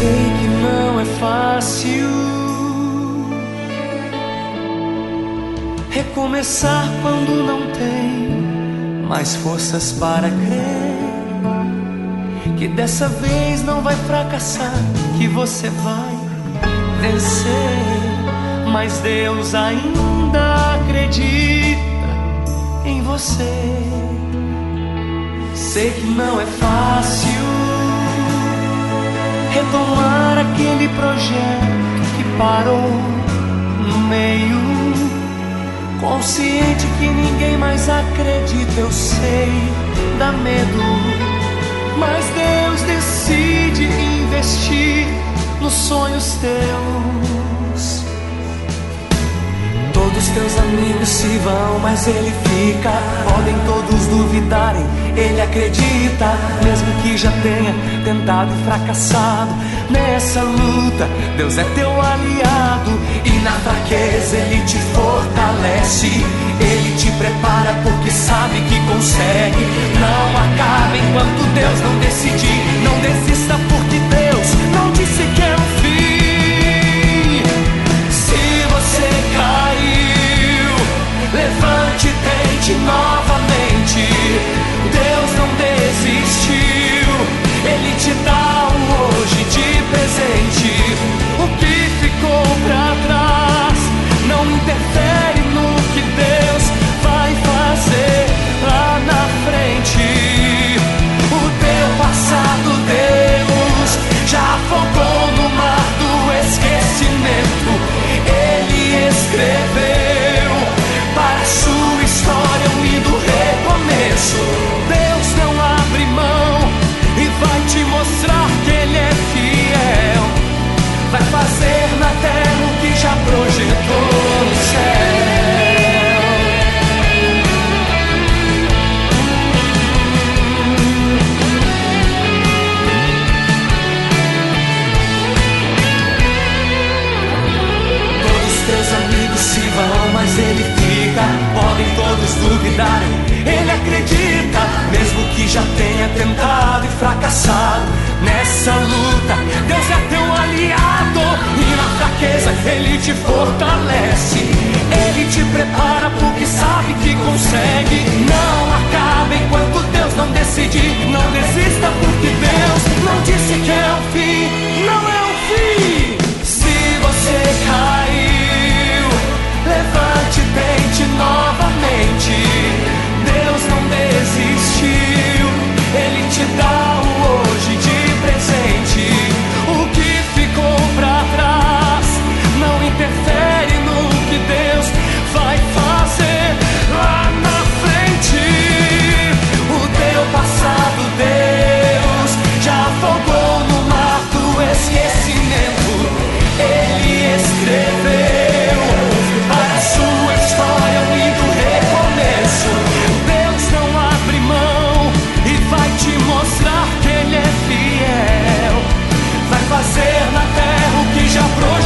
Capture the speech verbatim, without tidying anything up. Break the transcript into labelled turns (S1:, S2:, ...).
S1: sei que não é fácil recomeçar quando não tem mais forças para crer que dessa vez não vai fracassar, que você vai vencer. Mas Deus ainda acredita em você. Sei que não é fácil retomar aquele projeto que parou no meio. Consciente que ninguém mais acredita, eu sei, dá medo. Mas Deus decide investir nos sonhos teus. Todos teus amigos se vão, mas ele fica. Podem todos duvidarem, ele acredita. Mesmo que já tenha tentado e fracassado nessa luta, Deus é teu aliado. E na fraqueza ele te fortalece. Ele te prepara porque sabe que consegue. Não acaba enquanto Deus não decidir. Não desista porque Deus não disse que é o fim. Se você caiu, levante e tente novamente. Deus não desistiu. Ele te dá o hoje de presente. O que ficou pra trás não interfere no que Deus vai fazer lá na frente. O teu passado Deus já afogou no mar do esquecimento. Ele escreveu para a sua história um lindo recomeço. Deus não abre mão e vai te mostrar que Ele é fiel. Vai fazer na terra o que já projetou no céu. Todos teus amigos se vão, mas ele fica. Podem todos duvidarem, ele acredita. Mesmo que já tenha tentado e fracassado nessa luta, Deus é teu aliado. E na fraqueza ele te fortalece. Ele te prepara porque sabe que consegue. Não acaba enquanto Deus não decidir. Não desista porque Deus não disse que é o fim. Não é o fim. Se você caiu, levante e tente novamente. Deus não desistiu. Ele te dá o hoje de presente. O que ficou pra trás não interfere no que Deus vai fazer lá na frente. O teu passado Deus já afogou no mar do esquecimento. Ele escreveu para a sua história um lindo recomeço. Deus não abre mão e vai te mostrar que Ele é fiel. Vai fazer na terra o que já projetou.